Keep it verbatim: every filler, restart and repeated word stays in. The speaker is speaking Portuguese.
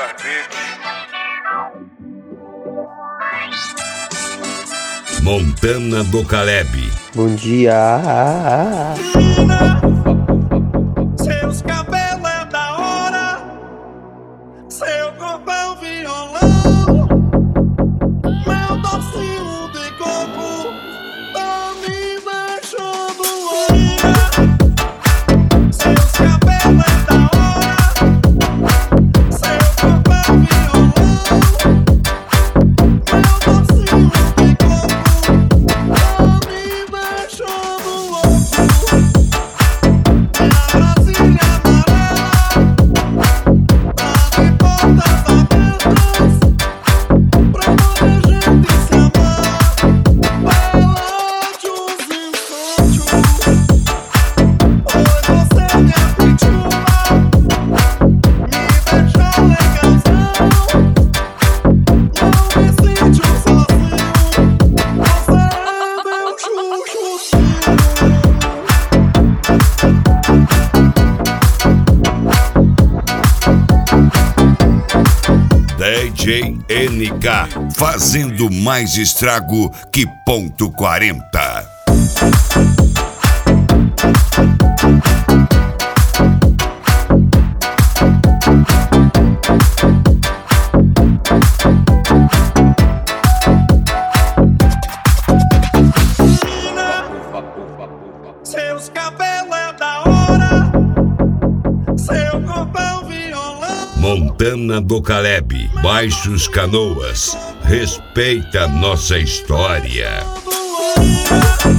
Montana do Caleb. Bom dia. Seus cabelos é da hora, seu corpo é um violão, meu docinho de coco tá me deixando louca. Seus cabelos é da hora, seu corpo é um violão, meu docinho de coco tá me deixando louco. D J N K, fazendo mais estrago que ponto quarenta. Seus cabelos é da hora, seu corpo é um violão. Montana do Caleb, Baixos Canoas, respeita nossa história.